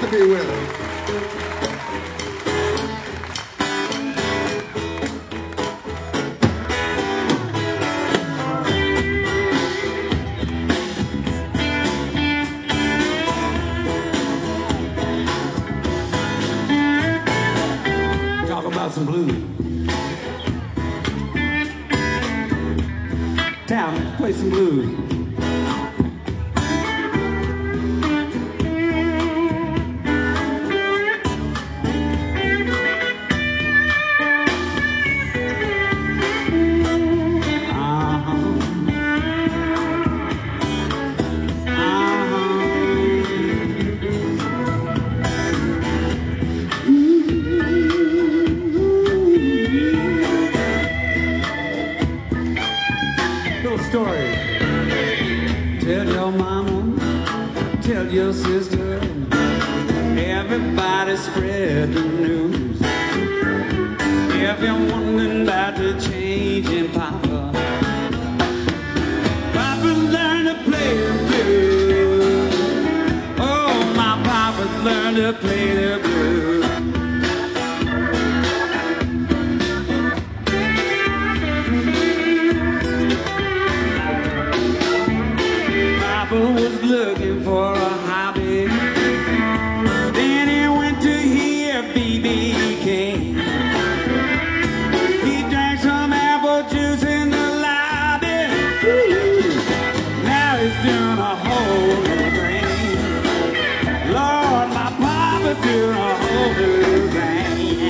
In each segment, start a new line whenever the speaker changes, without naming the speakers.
if you will. Talk about some blues. Town, play some blues. Story. Tell your mama, tell your sister, everybody spread the news. If you're wondering about the change in Papa, Papa learned to play the blues. Oh, my Papa learned to play the blues. Was looking for a hobby. Then he went to hear B.B. King. He drank some apple juice in the lobby. Now he's doing a whole new thing. Lord, my Papa's doing a whole new thing.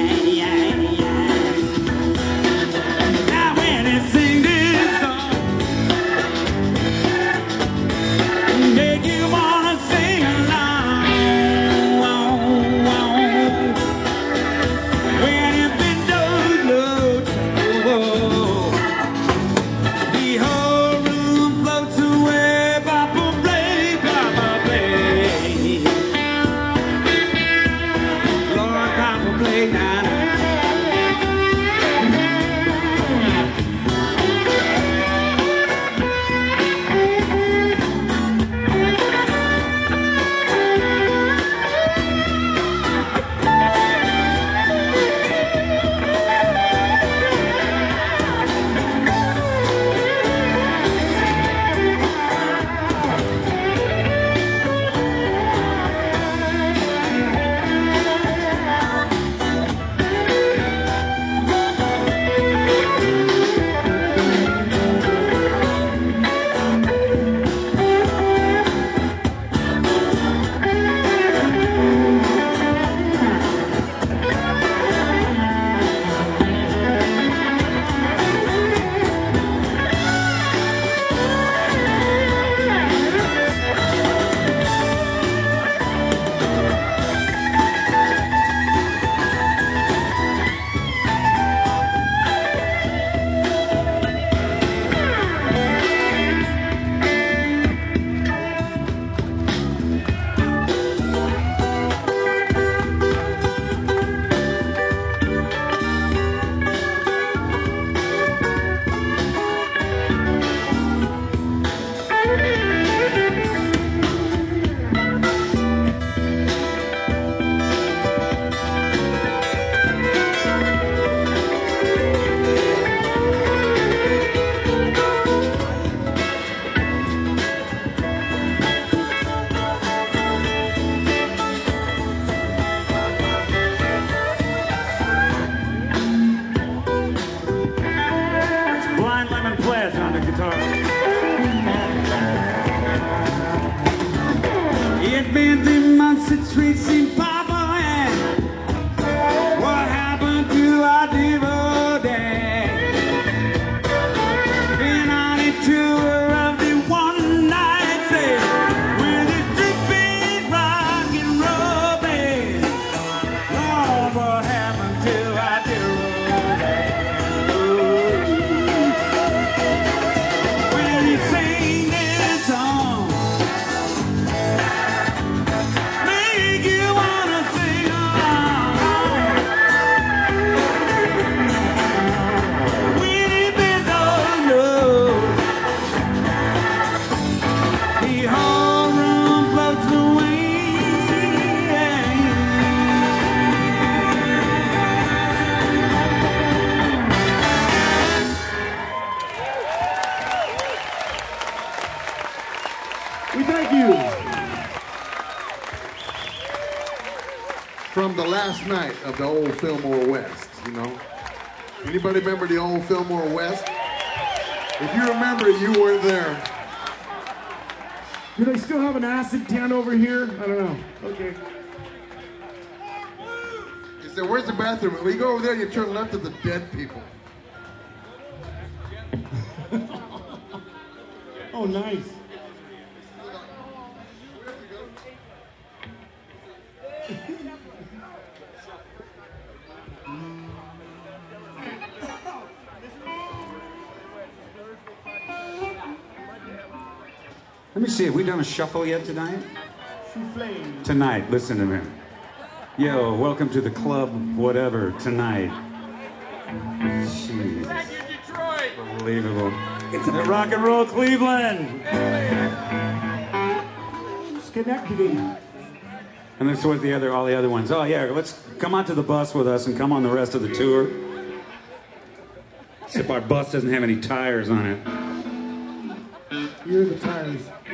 Now when he sings this song, make you wanna sing along. When you've been low, the whole room floats away. Papa play, Papa play. Lord, Papa play now. On the guitar. It's been 3 months since we've seen Papa, and what happened to our devotee? Been on a tour of the one night stand with his two-beat rock and roll band. Lord, what happened to our devotee? Sing this song, make you
from the last night of the old Fillmore West, you know. Anybody remember the old Fillmore West? If you remember it, you weren't there.
Do they still have an acid tent over here? I don't know. Okay.
He said, where's the bathroom? Well, you go over there, you turn left at the dead people.
Oh, nice.
Let me see, have we done a shuffle yet tonight? Tonight, listen to me. Yo, welcome to the club, whatever, tonight. Jeez.
Thank you, Detroit.
Unbelievable. It's a rock and roll Cleveland.
Schenectady.
And that's what all the other ones. Oh yeah, let's come onto the bus with us and come on the rest of the tour. Except our bus doesn't have any tires on it.
You're the tires.